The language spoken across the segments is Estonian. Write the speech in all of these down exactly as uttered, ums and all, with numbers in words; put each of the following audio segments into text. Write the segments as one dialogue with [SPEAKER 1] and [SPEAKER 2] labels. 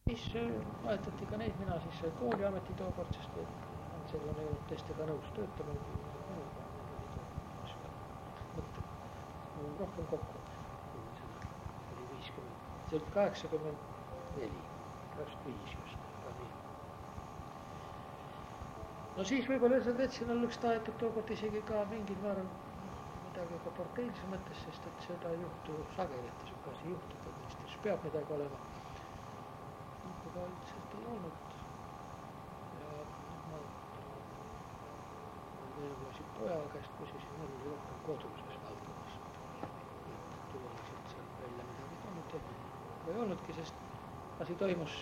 [SPEAKER 1] Siis vahetati ka neid, mina siis sai kooliameti tookord, sest seal on jõudnud teistega nõus töötama. Mõtte rohkem kokku. Oli viiskümmend, see oli kaheksakümmend neli, kaheksakümmend viis just. No siis võib-olla see vetsin oleks tahetud tookord isegi ka mingil määral midagi ka parteilise mõttes, sest et seda ei juhtu sageli, et see asi juhtub, et ministris peab midagi olema. Aga üldiselt ei olnud. Ja ma veelmasid poja käest küsisin, meil oli rohkem koduses valdkonnas. Tuleviselt seal välja midagi tulnud ja ei olnudki, sest asi toimus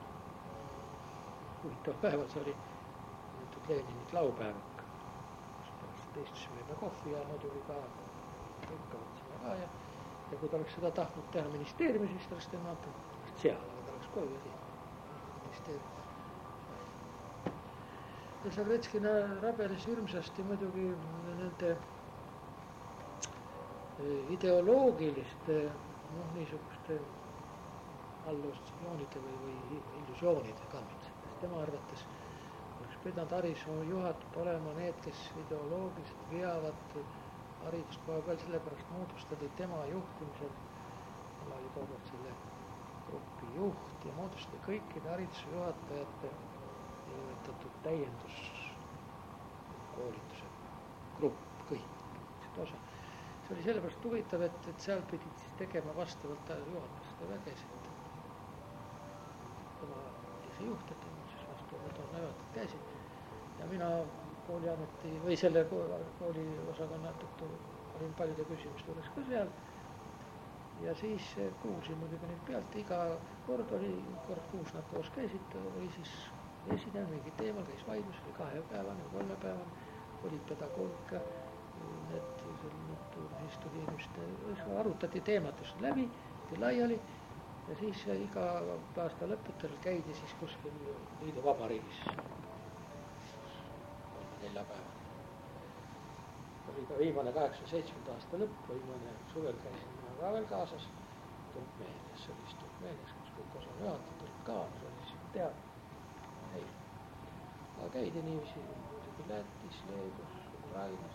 [SPEAKER 1] huvitav päeval, see oli Leninit laupäevak. Pärast istusime juba kohvi ja muidugi ka tõkkavad sinna ka ja, ja kui ta oleks seda tahtnud teha ministeeriumi, siis ta oleks tema seal, aga ta oleks koju ja siin. Ja Savretskina rabeles hirmsasti muidugi nende ideoloogiliste no, niisuguste allustsioonide või, või illusioonide kammitsedes. Tema arvates oleks pidanud hariduse juhatajad olema need, kes ideoloogiliselt veavad haridust kohe veel sellepärast moodustati tema juhtimisel. Tema oli tookord selle grupi juht ja moodustati kõikide hariduse juhatajate niinimetatud täienduskoolituse grupp, kõik osa. See oli sellepärast huvitav, et, et seal pidid siis tegema vastavalt juhatajaste vägesid. Tema oli see juht, et siis vastavalt on näevatid käisid ja mina kooliameti või selle kooli osakonna tõttu olin paljude küsimuste juures ka seal. Ja siis kuulsin muidugi neid pealt, iga kord oli, kord kuus nad koos käisid, oli siis esinev mingi teemal, käis vaidlus, oli kahepäevane, kolmepäevane, oli pedagoogika, need, siis tuli inimeste, arutati teematus läbi, laiali ja siis iga aasta lõputel käidi siis kuskil Liidu Vabariigis nelja päeva. Oli ka viimane kaheksakümne seitsmenda aasta lõpp, viimane suvel käisin mina ka veel kaasas Turkmeenias, see oli Turkmeenias, kus kõik osa juhatud olid ka, see oli siis teab. Ei. Aga käidi niiviisi Lätis, Leedus, Ukrainas,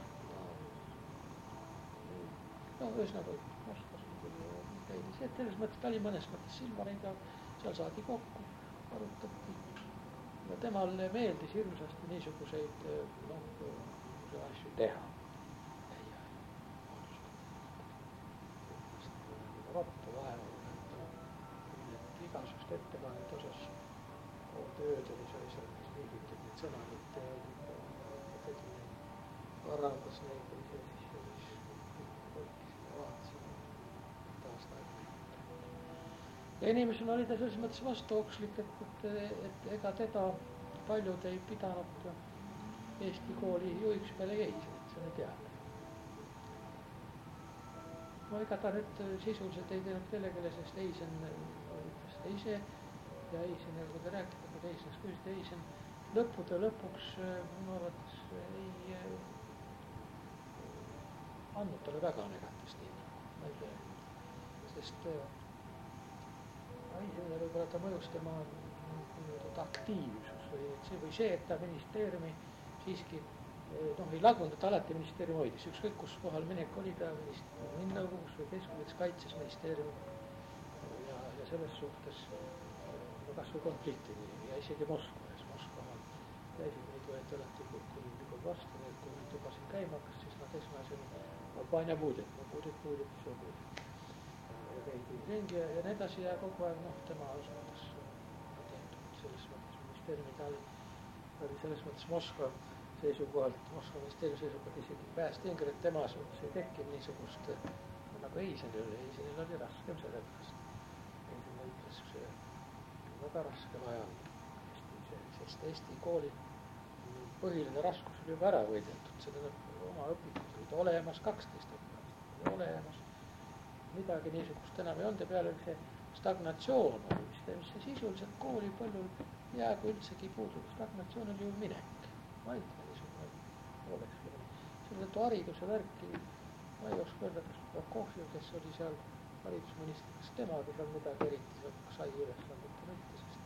[SPEAKER 1] no ühesõnaga Moskvas käidi see, et selles mõttes ta oli mõnes mõttes silmariga, seal saadi kokku, arutati ja temale meeldis hirmsasti niisuguseid no, asju teha. Vattu vaeva, et igasust ettepaneid osas tööd oli see asjad, mis liigitud need sõnalitte ja tegi neid, parandas neid või see siis võttis ja vaatasin taast aega. Ja inimesena oli ta selles mõttes vastookslik, et, et, et ega teda paljud ei pidanud Eesti kooli juhiks peale jäis, et see on teada. No ega ta nüüd sisuliselt ei teinud kellelegi, sest Eisen ütles ta ise ja Eisen, kui te rääkida, kui te Eisenist küsite, Eisen lõppude lõpuks minu arvates ei andnud talle väga negatiivst hinda. Sest Eisenile võib-olla ta mõjus tema aktiivsus või see, või see, et ta ministeeriumi siiski noh, ei lagunud, et alati ministeerium hoidis. Ükskõik, kus kohal minek oli ta nõukogus või keskuseks kaitses ministeeriumi ja, ja selles suhtes no, kas või konflikti ja isegi Moskvas. Moskvamal käisid neid võeti alati kuninglikult vastu, need kui nad juba siin käima hakkas, siis nad esmasena Albania puudid, no puudid, puudid, mis on puudid. Ja käidi ringi ja, ja nii edasi ja kogu aeg noh, tema osutas selles mõttes ministeeriumi ta oli, oli selles mõttes Moskva seisukohalt, Moskva ministeeriumi seisukohalt isegi päästingi, et tema suhtes ei tekkinud niisugust nagu Eisenil oli, Eisenil oli raskem sellepärast. Eisenil ütles see väga raskel ajal, sest Eesti kooli põhiline raskus oli juba ära võidetud, seda oma õpikud olid olemas, kaksteist õpikud oli olemas, midagi niisugust enam ei olnud ja peale see stagnatsioon oli, mis see sisuliselt kooli palju jäägu üldsegi puudub, stagnatsioon oli ju minek, vaidne niisugune oleks. Selle tõttu hariduse värki, ma ei oska öelda, kas Prokofjev, kes oli seal haridusminister, kas temaga seal midagi eriti sai ülesandeta mitte, sest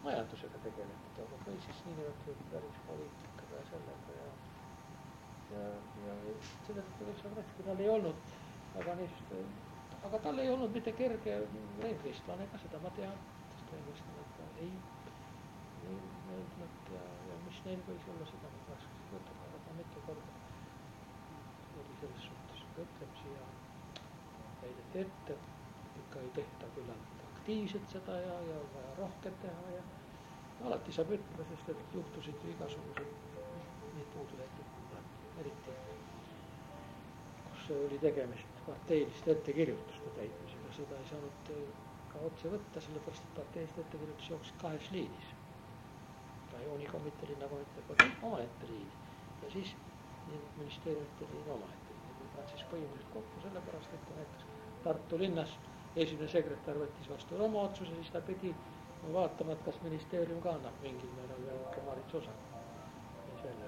[SPEAKER 1] majandusega tegelenud, aga või siis niinimetatud päris poliitikaga ja sellega ja ja, ja selle tõttu tal ei olnud väga niisugust, aga tal ei olnud mitte kerge reenkristlane, ka seda ma tean, sest reenkristlane ta ei, ei meeldnud ja, ja mis neil võis olla, seda ma raskesti võtab, aga ta mitu korda oli selles suhtes kõtlemisi ja väideti ette, ikka ei tehta küllalt aktiivselt seda ja, ja vaja rohkem teha ja alati saab ütleda, sest et juhtusid ju igasugused nii puuduletud, eriti kus oli tegemist parteiliste ettekirjutuste täitmisega, seda ei saanud ka otse võtta, sellepärast et parteiliste ettekirjutus jooksid kahes liinis. Rajoonikomitee, linnakomitee omaette liini ja siis ministeeriumite liin omaette liini. Nad siis põimusid kokku sellepärast, et näiteks Tartu linnas esimene sekretär võttis vastu oma otsuse, siis ta pidi vaatama, et kas ministeerium ka annab mingil määral veel valitsusosa. Ja selle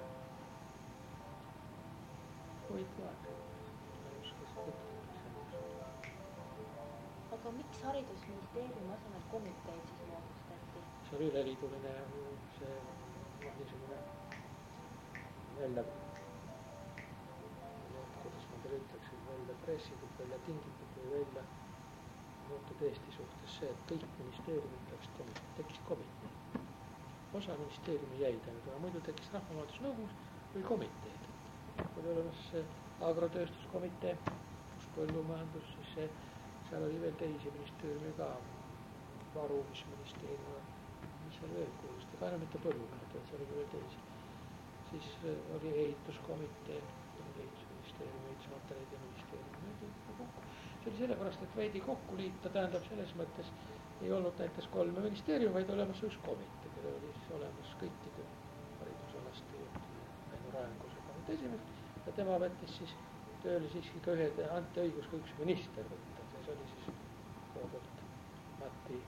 [SPEAKER 1] huvitav aeg.
[SPEAKER 2] Aga miks haridusministeeriumi asemel komiteed siis moodustati?
[SPEAKER 1] See oli üleliiduline see niisugune välja, kuidas ma teile ütleksin, välja pressitud, välja tingitud või välja muutud Eesti suhtes see, et kõik ministeeriumid läksid komitee, tekkis komitee. Osa ministeeriumi jäi tänud, aga muidu tekkis rahvamajandusnõukogus või komiteed. Oli olemas see agrotööstuskomitee, kus põllumajandus, siis see, seal oli veel teisi ministeeriumi ka, varumisministeerium, mis seal veel kuulust, aga enam mitte põllumajandus, seal oli veel teisi. Siis oli ehituskomitee, ehitusministeerium, ehitusmaterjalide ministeerium. See oli sellepärast, et veidi kokku liita, tähendab selles mõttes ei olnud näiteks kolme ministeerium, vaid olemas üks komitee, kellel oli siis olemas kõikide haridusalast Väino Raenkuse komitee esimees ja tema võttis siis tööle siiski ka ühe, anti õigus ka üks minister võtta, see oli siis tookord Mati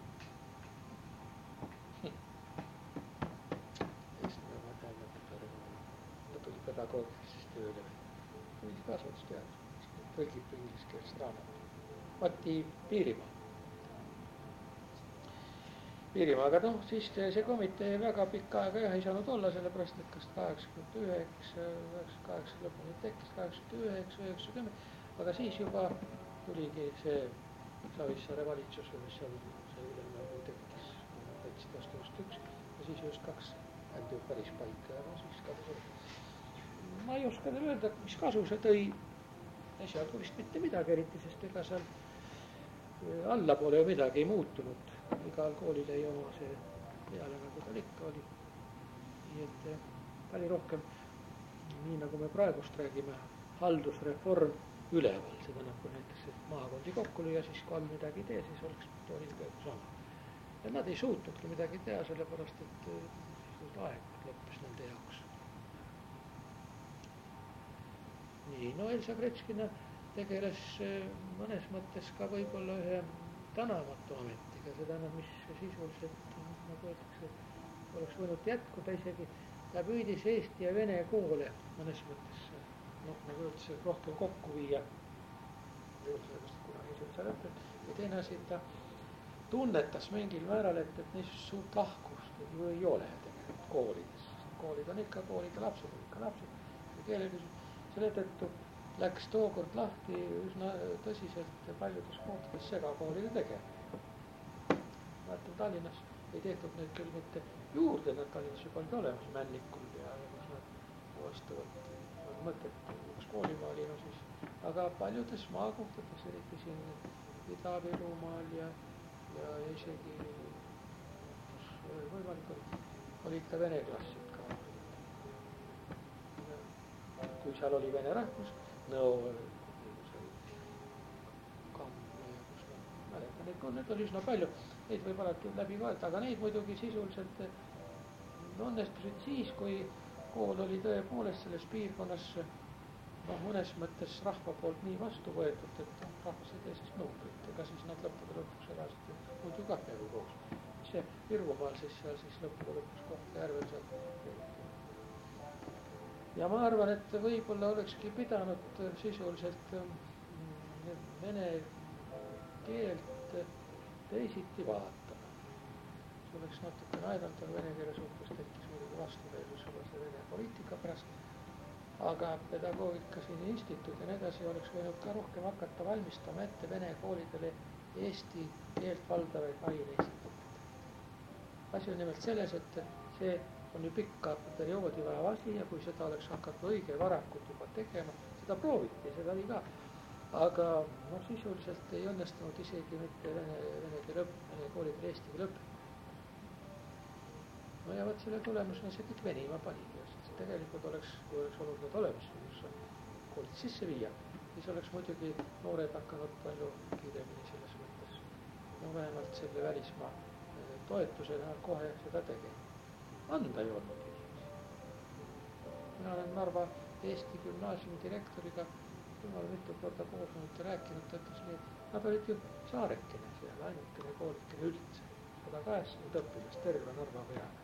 [SPEAKER 1] eestime ma tähendab, ta tuli pedagoogilisest tööle või kasvatusteadus. Tõlgib ingliskeelest raamat. Mati Piirimaa. Piirimaa, aga noh, siis see komitee väga pikka aega jah ei saanud olla, sellepärast, et kas kaheksakümmend üheksa, üheksakümmend kaheksa lõpuni tekkis, kaheksakümmend üheksa, üheksakümmend, aga siis juba tuligi see Savisaare valitsus, mis seal see ülemnõukogu tekkis, võtsid vastu just üks ja siis just kaks ändi päris paika ja no siis kadus. Ma ei oska teile öelda, mis kasu see tõi. Esialgu vist mitte midagi eriti, sest ega seal allapoole ju midagi ei muutunud. Igal koolil ei oma see peale, nagu tal ikka oli. Nii et palju rohkem, nii nagu me praegust räägime, haldusreform üleval. Seda nagu näiteks, et maakondi kokku lüüa, siis kui all midagi ei tee, siis oleks toolil kõik sama. Ja nad ei suutnudki midagi teha, sellepärast, et aeg lõppes nende jaoks. Nii, no Elsa Gretškina tegeles mõnes mõttes ka võib-olla ühe tänavatu ametiga, seda mis sisuliselt, nagu öeldakse, oleks võinud jätkuda isegi, ta püüdis Eesti ja Vene koole mõnes mõttes, noh, nagu öeldakse, rohkem kokku viia, sellest kunagi seal õpet, ja teine asi, ta tunnetas mingil määral, et, et niisugust suurt lahkust ju ei ole tegelikult koolides. Koolid on ikka koolid ja lapsed on ikka lapsed ja keelelised. Selle tõttu läks tookord lahti üsna tõsiselt paljudes kohtades segakoolide tegema. Vaatame Tallinnas ei tehtud neid küll mitte juurde, nad Tallinnas juba olid olemas Männikul ja kus nad vastavad mõtet üks koolimaali, no siis, aga paljudes maakohtades, eriti siin Ida-Virumaal ja, ja isegi võimalik oli, olid ka vene klassid ka. Kui seal oli vene rahvus, no kamm ja kus ma mäletan, et need oli üsna palju, neid võib alati läbi vaadata, aga neid muidugi sisuliselt õnnestusid siis, kui kool oli tõepoolest selles piirkonnas noh, mõnes mõttes rahva poolt nii vastu võetud, et rahvas ei tee siis numbrit, ega siis nad lõppude lõpuks elasid muidu ka peaaegu koos. See Virumaal siis seal siis lõppude lõpuks Kohtla-Järvel seal. Ja ma arvan, et võib-olla olekski pidanud sisuliselt vene keelt teisiti vaatama. oleks natukene aidata vene keele suhtes, tekkis muidugi vastumeelsus sellise vene poliitika pärast, aga Pedagoogikas Instituut ja nii edasi oleks võinud ka rohkem hakata valmistama ette vene koolidele eesti keelt valdavaid aineid. Asi on nimelt selles, et see on ju pikka perioodi vaja asi ja kui seda oleks hakatud õige varakult juba tegema, seda prooviti, seda oli ka. Aga no, sisuliselt ei õnnestunud isegi mitte vene, vene keele õpp, vene koolidele eesti keele õpp. No ja võt selle tulemusena see kõik venima pani. Tegelikult oleks, kui oleks olnud need olemas, kus koolid sisse viia, siis oleks muidugi noored hakanud palju kiiremini selles mõttes. No vähemalt selle välismaa toetusena kohe seda tegema. Anda ei olnud. Mina olen Narva Eesti gümnaasiumi direktoriga ma olen mitu korda koosanud ja rääkinud, ta ütles nii, et nad olid ju saarekene seal, ainukene koolikene üldse. sada kaheksakümmend õppilast terve Narva peale.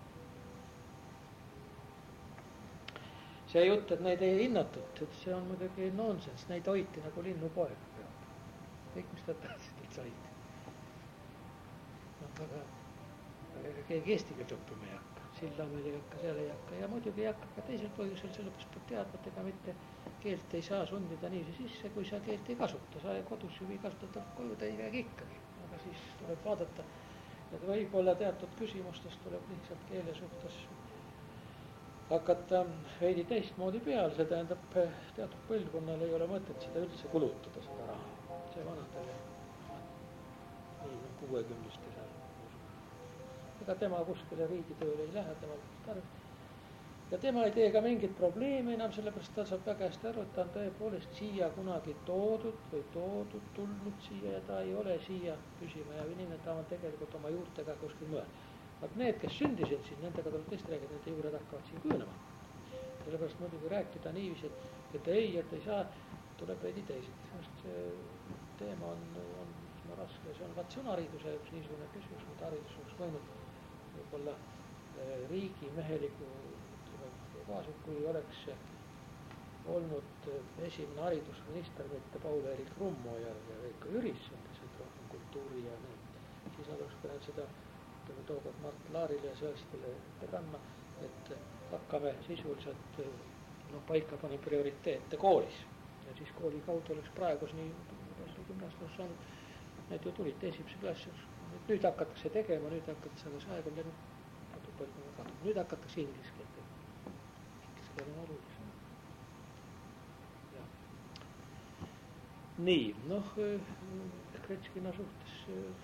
[SPEAKER 1] See jutt, et neid ei hinnatud, et see on muidugi nonsens, neid hoiti nagu linnu poega peab. Kõik, mis ta tahtsid, et said. No, aga, aga keegi eesti keelt õppima ei hakka, Sillamäel ei hakka, seal ei hakka ja muidugi ei hakka ka teisel põhjusel, sellepärast peab teadma, ega mitte keelt ei saa sundida niiviisi sisse, kui sa keelt ei kasuta. Sa kodus ju ei kasutada koju täiega ikkagi, aga siis tuleb vaadata, et võib-olla teatud küsimustest tuleb lihtsalt keele suhtes hakata veidi teistmoodi peal, see tähendab, teatud põlvkonnal ei ole mõtet seda üldse kulutada, seda raha. See vanadele, nii kuuekümniste seal. Ega tema kuskile riigitööle ei lähe, tema tarv. Ja tema ei tee ka mingit probleemi enam, sellepärast ta saab väga hästi aru, et ta on tõepoolest siia kunagi toodud või toodud, tulnud siia ja ta ei ole siia püsima ja inimene ta on tegelikult oma juurtega kuskil mõel. Aga need, kes sündisid siin, nendega tuleb tõesti rääkida, nende juured hakkavad siin kujunema. Sellepärast muidugi rääkida niiviisi, et, et ei, et ei saa, tuleb veidi teisiti. Sest see teema on, on üsna raske, see on vaat see on hariduse üks niisugune küsimus, mida haridus oleks võinud võib-olla riigi meheliku kaasub, kui oleks olnud esimene haridusminister, mitte Paul-Eerik Rummo ja, ja Veiko Jürisson, kes on rohkem kultuuri ja need, siis nad oleks pidanud seda tookord Mart Laarile ja Sõelstile kandma, et hakkame sisuliselt no, paika panema prioriteete koolis. Ja siis kooli kaudu oleks praegus nii gümnaasiumis saanud, need ju tulid esimese klassi. Nüüd hakatakse tegema, nüüd hakatakse aga see aeg on läinud, nüüd hakatakse inglise keelt tegema. Inglise keel on olulisem. Ja. Nii, noh, Kretskina suhtes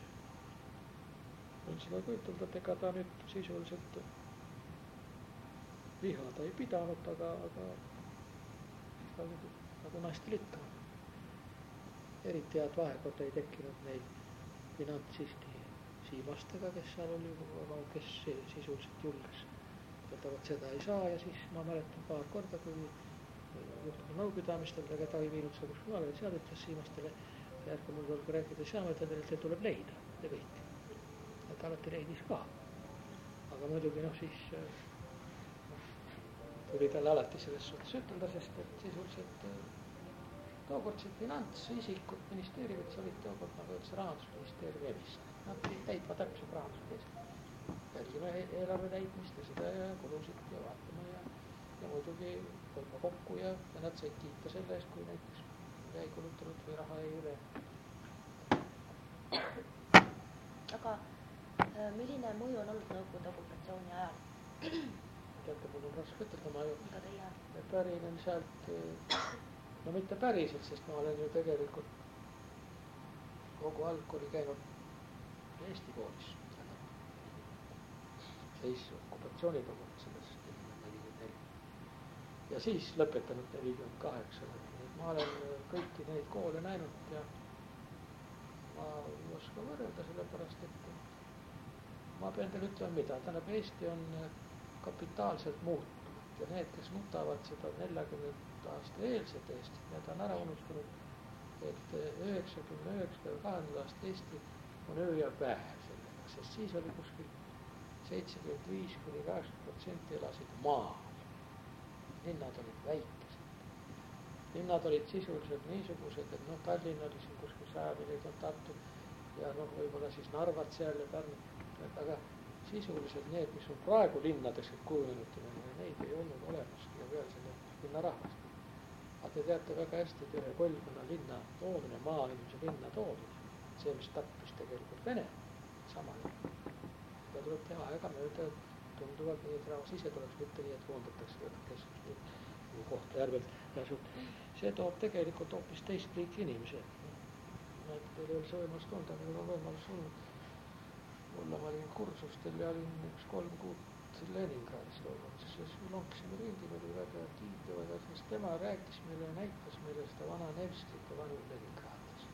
[SPEAKER 1] on seda kujutelda, et ega ta nüüd sisuliselt vihada ei pidanud, aga, aga nagu, nagu naistel ikka. Eriti head vahekorda ei tekkinud neil finantsisti Siimastega, kes seal oli, kes sisuliselt julges. Võtavad seda ei saa ja siis ma mäletan paar korda, kui juhtunud nõupidamistel, keda ei viinud seda kuskil maale, seal ütles Siimastele, järgi mul tuleb rääkida saama, et teil tuleb leida, te kõik. Et alati leidis ka. Aga muidugi noh siis tuli talle alati selles suhtes ütelda, sest et sisuliselt tookord see finantsisikud ministeeriumid olid tookord nagu üldse rahandusministeeriumi emist. Nad pidid täitma täpselt rahandusministeeriumi. Jälgime eelarve täitmist ja seda ja kulusid ja vaatama ja, ja muidugi võtma kokku ja, ja nad said kiita selle eest, kui näiteks jäi kulutanud või raha jäi üle.
[SPEAKER 2] Aga milline mõju on olnud Nõukogude okupatsiooni ajal?
[SPEAKER 1] Teate, mul on raske ütelda, ma ju pärinen sealt, no mitte päriselt, sest ma olen ju tegelikult kogu algkooli käinud Eesti koolis. Seis okupatsiooni toimub sellest nelikümmend neli. Ja siis lõpetanud nelikümmend kaheksa. Ma olen kõiki neid koole näinud ja ma ei oska võrrelda sellepärast, et ma pean teile ütlema mida. Tähendab, Eesti on kapitaalselt muutunud ja need, kes nutavad seda neljakümnenda aasta eelset Eestit, need on ära unustanud, et üheksakümne üheksa ja kahekümnenda aasta Eesti on öö ja päev sellega, sest siis oli kuskil seitsekümmend viis kuni kaheksakümmend protsenti elasid maal. Linnad olid väikesed. Linnad olid sisuliselt niisugused, et noh, Tallinn oli siin kuskil saja miljonit Tartu ja noh, võib-olla siis Narvat seal ja Pärnu. et aga sisuliselt need, mis on praegu linnadeks kujunenud, neid ei olnud olemaski ja peale selle linnarahvast. Aga te teate väga hästi, et ühe põlvkonna linna toomine, maainimese linna toomine, see, mis tappis tegelikult Vene, sama juurde. Seda tuleb teha aega mööda tunduvalt nii, et rahvas ise tuleks mitte nii, et koondatakse keskus Kohtla-Järvelt ja suht. See toob tegelikult hoopis teist liiki inimese. Et teil ei ole see võimalus tulnud, aga meil on võimalus olnud. Mulla ma olin kursustel ja olin üks kolm kuud Leningradis loomuliselt, siis lonkisime ringi, meil oli väga kiitavad, sest tema rääkis meile ja näitas meile seda vana Nevskit ja vanu Leningradis.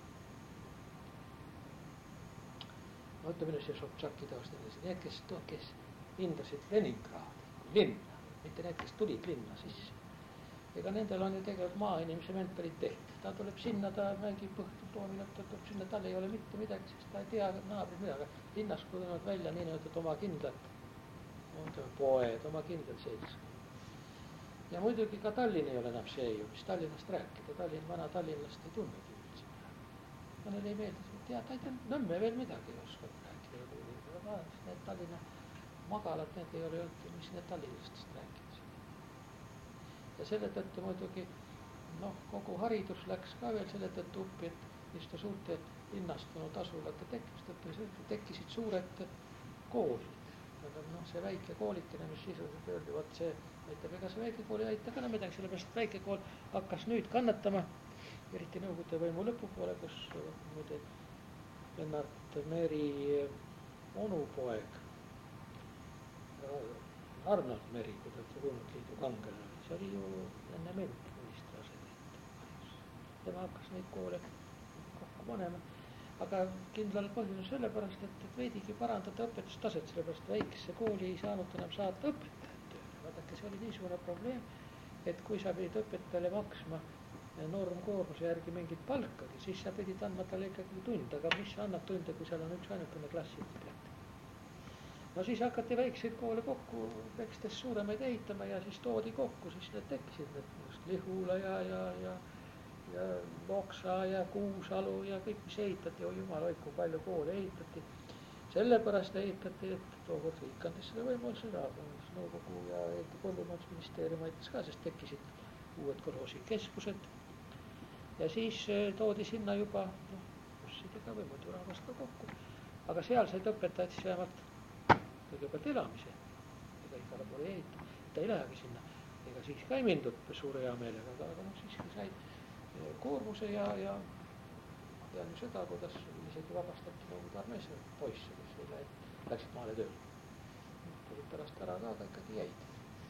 [SPEAKER 1] No ütleme nüüd see Sobtšaki taustal, need, kes, kes hindasid Leningradi kui linna, mitte need, kes tulid linna sisse. Ega nendel on ju tegelikult maainimese mentaliteet. Ta tuleb sinna, ta mängib põhtu pool minutit, tuleb sinna, tal ei ole mitte midagi, sest ta ei tea naabrid midagi. Linnas kujunevad välja nii nüüd, et oma kindlad, poed, oma kindlad seis. Ja muidugi ka Tallinn ei ole enam see ju, mis Tallinnast rääkida. Tallinn, vana tallinlast ei tunnegi üldse. Ja neil ei meeldi, et tea, ta ei tea, Nõmme veel midagi ei oskab rääkida. Aga need Tallinna magalad, need ei ole olnud, mis need tallinlastest rääkida. Ja selle tõttu muidugi noh, kogu haridus läks ka veel selle tõttu uppi, et niiste suurte linnastunud asulate tekkimist, tekkisid suured koolid. No, see väike koolikene, mis sisuliselt öeldi, vaat see aitab, ega see väike kool ei aita ka midagi, sellepärast väike kool hakkas nüüd kannatama, eriti Nõukogude võimu lõpupoole, kus muide Lennart Meri onupoeg Arnold Meri, kui ta Kuulnud Liidu kangelane, see oli ju enne ment ministri asetäitja. Tema hakkas neid koole kokku panema, aga kindlal põhjusel sellepärast, et, et veidigi parandada õpetustaset, sellepärast väikesse kooli ei saanud enam saata õpetajat tööle. Vaadake, see oli niisugune probleem, et kui sa pidid õpetajale maksma normkoormuse järgi mingit palkagi, siis sa pidid andma talle ikkagi tund, aga mis annab tunde, kui seal on üks ainukene klassi komplekt. No siis hakati väikseid koole kokku, väikestes suuremaid ehitama ja siis toodi kokku, siis need tekkisid need Lihula ja, ja, ja, ja Loksa ja Kuusalu ja kõik, mis ehitati, oi jumal hoidku, palju koole ehitati. Sellepärast ehitati, et tookord riik andis selle võimaluse Nõukogu ja Põllumajandusministeerium aitas ka, sest tekkisid uued kolhoosikeskused. Ja siis toodi sinna juba no, bussidega või muidu rahvast ka kokku. Aga seal said õpetajad siis vähemalt kõigepealt elamise, ega igale poole ei ehita, ta ei lähegi sinna, ega siis ka ei mindud suure hea meelega, aga, aga no siiski said koormuse ja, ja ma tean ju seda, kuidas isegi vabastati Nõukogude armees poisse, kes ei lähe, läksid maale tööle. Tulid pärast ära ka, aga ikkagi jäid.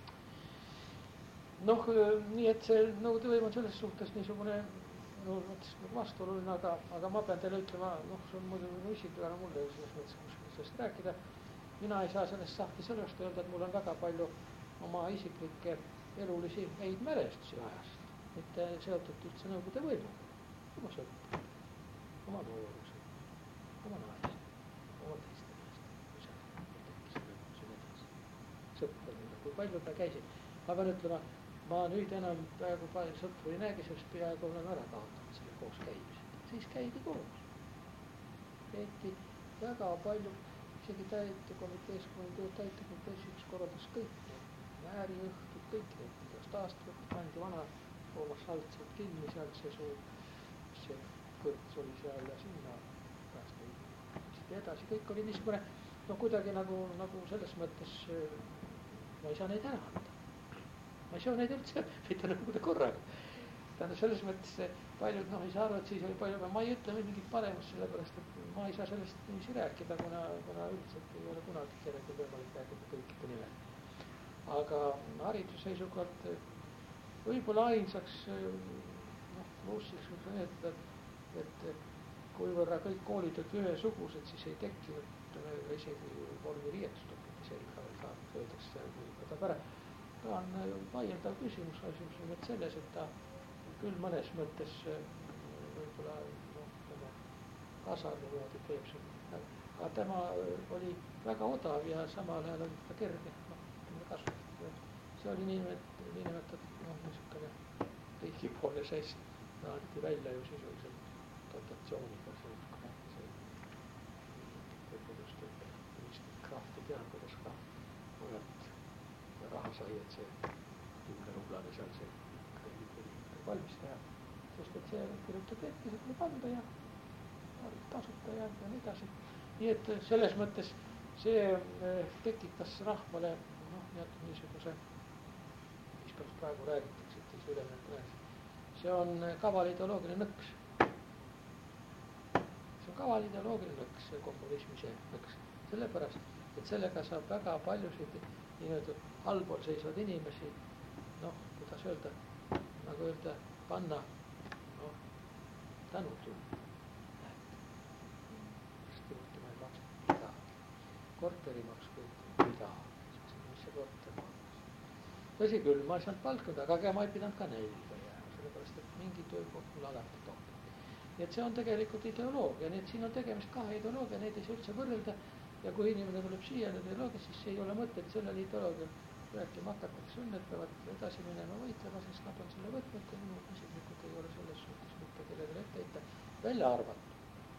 [SPEAKER 1] Noh, nii et see Nõukogude võim on selles suhtes niisugune no, vastuoluline, aga, aga ma pean teile ütlema, noh, see on muidu isiklega mulle selles mõttes, kus sellest rääkida. Mina ei saa sellest sahti sellest öelda, et mul on väga palju oma isiklikke elulisi häid mälestusi ajast, mitte seotud üldse Nõukogude võimuga. Oma sõpra, oma nooruse, oma naise, oma teiste naiste, kui see tekkis edasi. Sõpradega, kui palju ta käisid. Ma pean ütlema, ma nüüd enam praegu palju sõpru ei näegi, sest peaaegu olen ära kaotanud selle koos käimised. Siis käidi koos. Peeti väga palju isegi täitekomitees, kui tööd täitekomitees, üks korraldas kõik need ääriõhtud, kõik need igast aastat, pandi vana Toomas Saltselt kinni, sealt see suur, see kõrts oli seal ja sinna pärast ei edasi, kõik oli niisugune, no kuidagi nagu, nagu selles mõttes ma ei saa neid ära anda. Ma ei saa neid üldse, mitte Nõukogude korraga. Tähendab, selles mõttes paljud, noh, ei saa aru, et siis oli palju, ma ei ütle mingit paremust, sellepärast, et ma ei saa sellest niiviisi rääkida, kuna, kuna üldiselt ei ole kunagi kellelgi võimalik rääkida kõikide nimel. Aga hariduse seisukohalt võib-olla ainsaks, noh, plussiks võib öelda, et, et kuivõrra kõik koolid olid ühesugused, siis ei tekkinud isegi vormi riietustupid selga või saab öeldakse, kui võtab ära. Ta on vaieldav küsimus, küsimus on nüüd selles, et ta küll mõnes mõttes võib-olla no, tema kasarnu moodi teeb see, aga tema oli väga odav ja samal ajal oli ta kerge, noh, kasutada. See oli niinimetatud, noh, niisugune riigipoolne seist, naaditi välja ju sisuliselt dotatsiooniga, see võib-olla just raha sai, et see kümnerublane seal see valmis teha. Sest et see kirjutab ette, see tuleb anda ja tasuta ja, ja nii edasi. Nii et selles mõttes see tekitas rahvale noh, jätab niisuguse, mis praegu räägitakse, et siis ülemine rääs. See on kaval ideoloogiline nõks. See on kaval ideoloogiline nõks, see kommunismi see nõks. Sellepärast, et sellega saab väga paljusid nii-öelda allpool seisvad inimesi, noh, kuidas öelda, nagu öelda, panna, noh, tänutunne. Sest juurde ma ei maksa midagi. Korteri maksu midagi, mis see korter maksa. Tõsi küll, ma ei saanud palkuda, aga ma ei pidanud ka nälga jääma, sellepärast, et mingi töökoht mul alati tohib. Nii et see on tegelikult ideoloogia, nii et siin on tegemist kahe ideoloogia, neid ei saa üldse võrrelda. Ja kui inimene tuleb siia ideoloogia, siis ei ole mõtet sellele ideoloogial rääkima hakatakse, õnnet peavad edasi minema võitlema, sest nad on selle võtnud ja minu isiklikult ei ole selles suhtes mitte kellelegi ette heita välja arvatud.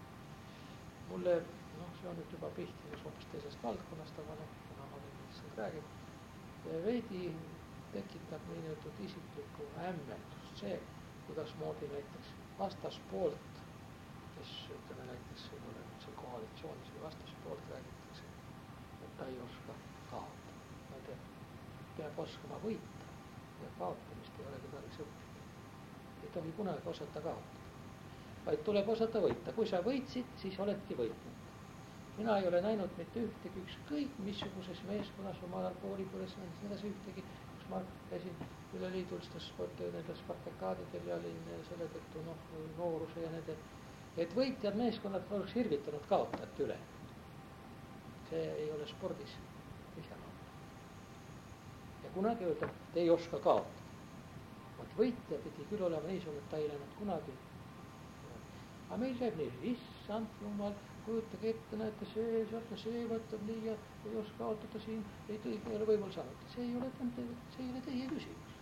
[SPEAKER 1] Mulle, noh, see on nüüd juba pihtinud hoopis teisest valdkonnast, aga noh, kuna ma nüüd lihtsalt räägin, veidi tekitab nii-öelda isiklikku hämmeldust see, kuidas moodi näiteks vastaspoolt, kes ütleme näiteks ei ole see koalitsioonis või vastaspoolt räägitakse, et ta ei oska kaotada. Ma ei tea, peab oskama võita ja kaotamist ei olegi tarvis õppida. Ei tohi kunagi osata kaotada, vaid tuleb osata võita. Kui sa võitsid, siis oledki võitnud. Mina ei ole näinud mitte ühtegi ükskõik missuguses meeskonnas oma koolipõres näidas ühtegi, kus ma käisin üleliidulistes sporti nendel spartakaadidel ja olin selle tõttu noh, nooruse ja nende, et võitjad meeskonnad oleks hirvitanud kaotajat üle. See ei ole spordis iseloomne. Ja kunagi öelda, et ei oska kaotada. Vaat võitja pidi küll olema niisugune, et ta ei läinud kunagi. Aga meil käib nii, issand jumal, kujutage ette, näete see, sealt ja see võtab nii ja ei oska kaotada siin, ei, ei ole võimal saanud. See ei ole, see ei ole teie küsimus.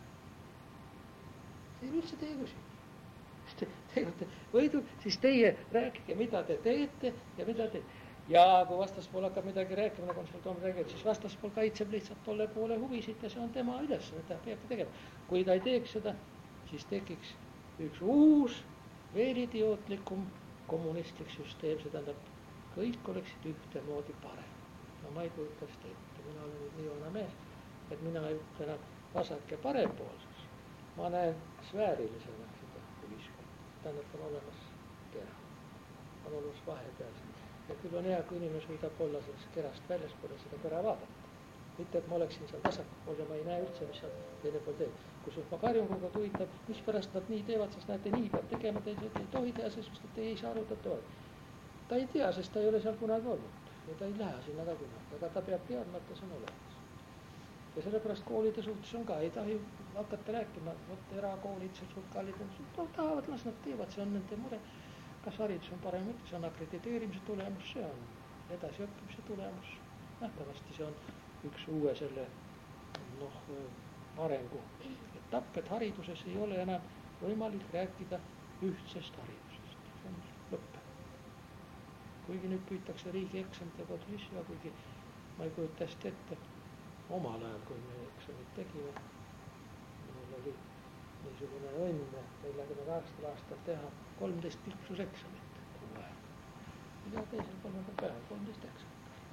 [SPEAKER 1] See ei ole üldse teie küsimus. Te, te olete võidu, siis teie rääkige, mida te teete ja mida te... Ja kui vastaspool hakkab midagi rääkima, nagu on seal Tom räägib, siis vastaspool kaitseb lihtsalt tolle poole huvisid ja see on tema üles, ta peabki tegema. Kui ta ei teeks seda, siis tekiks üks uus, veel idiootlikum kommunistlik süsteem, see tähendab, kõik oleksid ühtemoodi parem. No ma ei kujuta seda ette, mina olen nüüd nii vana mees, et mina ei ütle enam vasak ja parempoolsus. Ma näen sfäärilisena seda ühiskonda, tähendab, on olemas kera, on olemas vahepeal. Ja küll on hea, kui inimene suudab olla sellest kerast väljaspool ja seda kera vaadata. Mitte, et ma oleksin seal vasakul pool ja ma ei näe üldse, mis seal teine pool teeb. Kusjuures ma karjunguga tuitab, mis pärast nad nii teevad, sest näete, nii peab tegema, te ei tohi teha, sest et te ei saa aru, et te olete. Ta ei tea, sest ta ei ole seal kunagi olnud ja ta ei lähe sinna ka kunagi, aga ta peab teadma, et ta on olemas. Ja sellepärast koolide suhtes on ka, ei tahi hakata rääkima, võtta erakoolid, seal suht kallid on, tahavad, las nad teevad, see on nende mure. Kas haridus on parem, see on akrediteerimise tulemus, see on edasi õppimise tulemus. Nähtavasti see on üks uue selle noh, arengu etapp, et hariduses ei ole enam võimalik rääkida ühtsest haridusest. See on lõppe. Kuigi nüüd püütakse riigi eksamite kodus ja kuigi ma ei kujuta hästi ette omal ajal, kui me eksamit tegime, mul oli niisugune õnne neljakümne aastal aastal teha kolmteist pilksus eksamit kuu aega. Ja teisel kolmandal päeval kolmteist eksamit.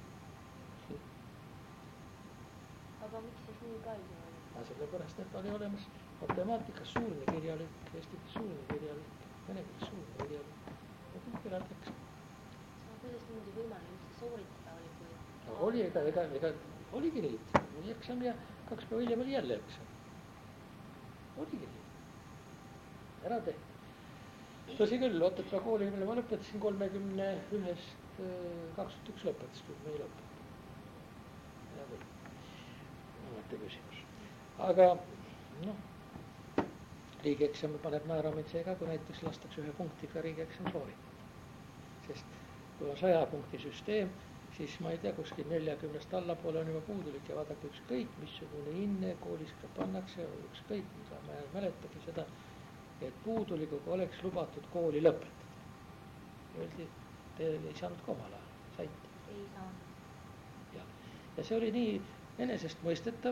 [SPEAKER 2] Aga miks siis nii palju oli?
[SPEAKER 1] Ja sellepärast, et oli olemas matemaatikas suuline kirjalik, eesti suuline kirjalik, vene keeles suuline kirjalik. Ja kõik kirjalik eksam.
[SPEAKER 2] Kuidas niimoodi võimalik üldse sooritada oli? Kui...
[SPEAKER 1] No, oli, ega, ega, ega oligi nii, oli eksam ja kaks päeva hiljem oli jälle eksam. Oligi nii. Ära tehti. Tõsi küll, oot, et ma kooli, mille ma lõpetasin kolmekümne ühest kakskümmend üks lõpetas, kui me ei lõpeta. Ja küll. Mõte küsimus. Aga, noh, riigieksami paneb määramaid see ka, kui näiteks lastakse ühe punktiga riigieksam sooritada. Sest kui on saja punkti süsteem, siis ma ei tea, kuskil neljakümnest allapoole on juba puudulik ja vaadake ükskõik, missugune hinne koolis ka pannakse, ükskõik, mida ma ei mäletagi seda, et puudulikuga oleks lubatud kooli lõpetada. Öeldi, te ei saanud ka omal ajal, saite.
[SPEAKER 2] Ei saanud.
[SPEAKER 1] Ja, ja see oli nii enesest mõistetav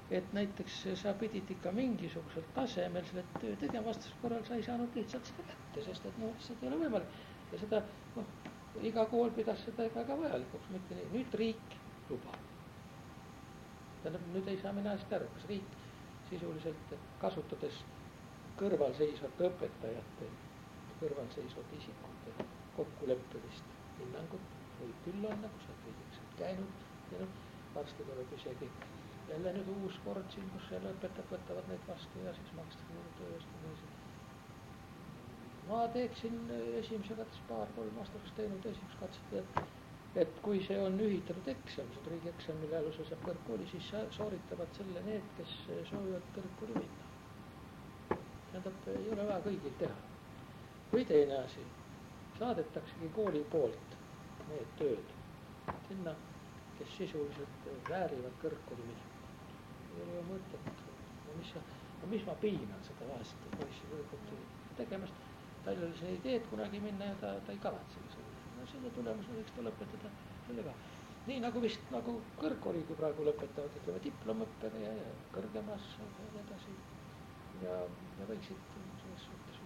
[SPEAKER 1] et näiteks sa pidid ikka mingisugusel tasemel selle töö tegema, vastasel korral sa ei saanud lihtsalt seda kätte, sest et noh, lihtsalt ei ole võimalik. Ja seda, noh, iga kool pidas seda väga vajalikuks, mitte nii. Nüüd riik lubab. Tähendab, nüüd ei saa mina hästi aru, kas riik sisuliselt kasutades kõrvalseisvate õpetajate, kõrvalseisvate isikute kokkuleppelist hinnangut võib küll on, nagu sa riigiks käinud, ja noh, varsti tuleb isegi jälle nüüd uus kord siin, kus jälle õpetajad võtavad neid vastu ja siis makstakse neid töö eest. Ma teeksin esimese katses paar-kolm aastaks teinud esimest katset, et, et kui see on ühitatud eksam, see riigi eksam, mille alusel saab kõrgkooli, siis sooritavad selle need, kes soovivad kõrgkooli minna. Tähendab, ei ole vaja kõigil teha. Või teine asi, saadetaksegi kooli poolt need tööd sinna, kes sisuliselt väärivad kõrgkooli minna. Ei ole ju mõtet. No mis, no mis ma piinan seda vahest poissi kõrgkooli tegemast. Tal oli see ideed kunagi minna ja ta, ta ei kavatsegi selle. No selle tulemusena võiks ta lõpetada sellega. Nii nagu vist nagu kõrgkooligi praegu lõpetavad, ütleme diplomõppega ja, ja kõrgemas ja edasi. Ja, ja võiksid selles suhtes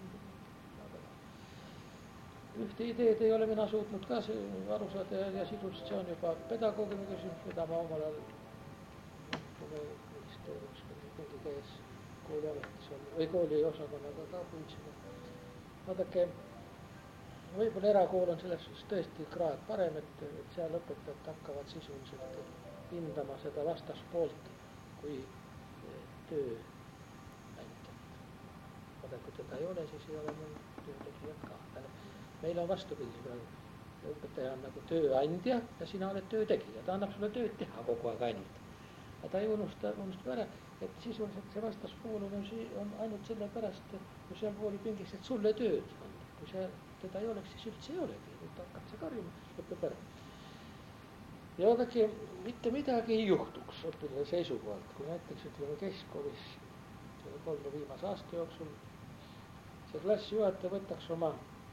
[SPEAKER 1] ühte ideed ei ole mina suutnud ka aru saada ja, ja sisuliselt see on juba pedagoogime küsimus, mida ma omal ajal ministeeriumis mingi käes kooliametis on või kooli osakonnaga ka püüdsime. Vaadake, võib-olla erakool on selles suhtes tõesti kraad parem, et, et seal õpetajad hakkavad sisuliselt hindama seda vastaspoolt kui töö näitajat. Vaadake, kui teda ei ole, siis ei ole mul töötegijad ka. Meil on vastupidi praegu. Õpetaja on nagu tööandja ja sina oled töötegija. Ta annab sulle tööd teha kogu aeg ainult. Aga ta ei unusta, unusta ära, et sisuliselt see vastaspool on, on ainult selle pärast, kui seal pooli pingis, et sulle tööd on. Kui see, teda ei oleks, siis üldse ei olegi. Nüüd hakkab see karjuma, lõpeb ära. Ja vaadake, mitte midagi ei juhtuks õpilase seisukohalt, kui näiteks ütleme keskkoolis selle kolme viimase aasta jooksul see klassijuhataja võtaks oma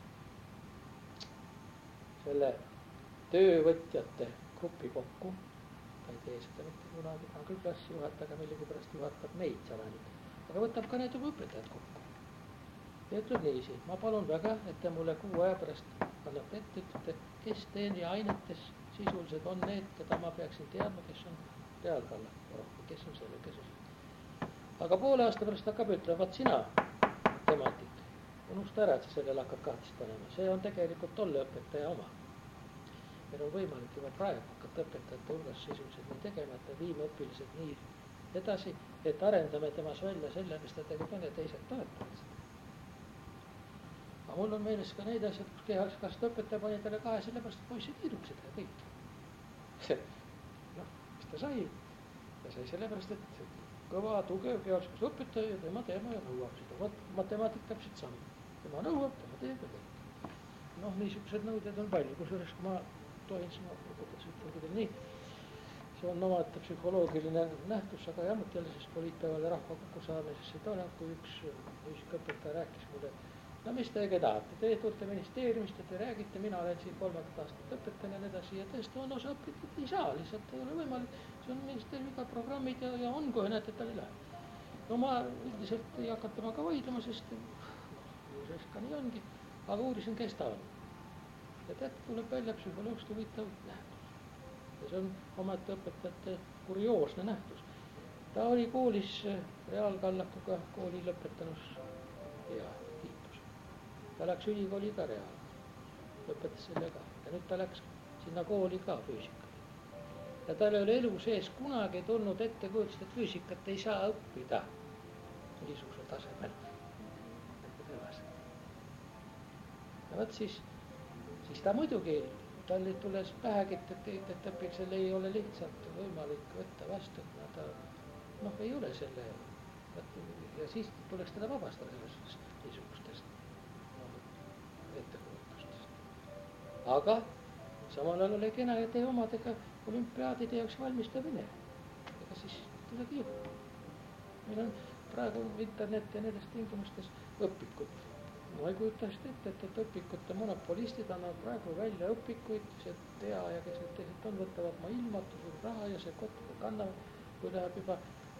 [SPEAKER 1] selle töövõtjate gruppi kokku, ta ei tee seda mitte kunagi, ta on küll klassijuhataja, millegi pärast juhatab meid seal ainult, aga võtab ka need õpetajad kokku. Ja ütleb niiviisi, ma palun väga, et te mulle kuu aja pärast annate ette, ütlete, kes teeni ainetes sisuliselt on need, keda ma peaksin teadma, kes on reaalkalla, kes on selle, kes on. Aga poole aasta pärast hakkab ütlema, vaat sina, temaatik. Unusta ära, et sa sellel hakkad kahtist panema. See on tegelikult tolle õpetaja oma. Meil on võimalik juba praegu hakata õpetajate hulgas sisuliselt nii tegema, et me viime õpilised nii edasi, et arendame temas välja selle, mis ta tegelikult on ja teised toetavad seda. Aga mul on meeles ka neid asjad, kus kehalist kasvada õpetaja pani talle kahe sellepärast, et poissid kiiruksid ja kõik. noh, mis ta sai? Ta sai sellepärast, et kõva, tugev kehalist õpetaja ja tema teema ja nõuab seda. Matemaatik täpselt samm. Tema nõuab, tema teeb ja kõik. Noh, niisugused nõuded on palju, kusjuures kui ma tohin sõna õpetajas ütleda küll nii. See on omaette psühholoogiline nähtus, aga jämut jälle siis poliitpäeval ja rahva kokkusaamises see tole, kui üks füüsikaõpetaja rääkis mulle, no mis te õige tahate, te tulete ministeeriumist ja te räägite, mina olen siin kolmandat aastat õpetan ja nii edasi ja tõesti on osa õpetajat ei saa, lihtsalt ei ole võimalik, see on ministeeriumiga programmid ja, ja on kohe näete, et tal ei lähe. No ma üldiselt ei hakata temaga vaidlema, sest sest ka nii ongi, aga uurisin, kes ta on. Ja tead, tuleb välja psühholoogist huvitav nähtus. Ja see on omaette õpetajate kurioosne nähtus. Ta oli koolis reaalkallakuga kooli lõpetanus ja kiitus. Ta läks ülikooli ka reaal. Lõpetas selle ka. Ja nüüd ta läks sinna kooli ka füüsika. Ja tal ei ole elu sees kunagi tulnud ette kujutust, et füüsikat ei saa õppida niisugusel tasemel. Ja võt siis, siis ta muidugi, tal tulles pähegit, et, et õpiksel ei ole lihtsalt võimalik võtta vastu, et ta noh, ei ole selle ja siis tuleks teda vabastada sellest niisugustest no, ettekujutustest. Aga samal ajal oli kena ja teie omadega olümpiaadide jaoks valmistamine. Ega siis midagi juhtu. Meil on praegu internet ja nendes tingimustes õpikud. Ma ei kujuta ette, et, et õpikute monopolistid annavad praegu välja õpikuid, see tea ja kes need teised on, võtavad ma ilmatu suur raha ja see kotta kannavad, kui läheb juba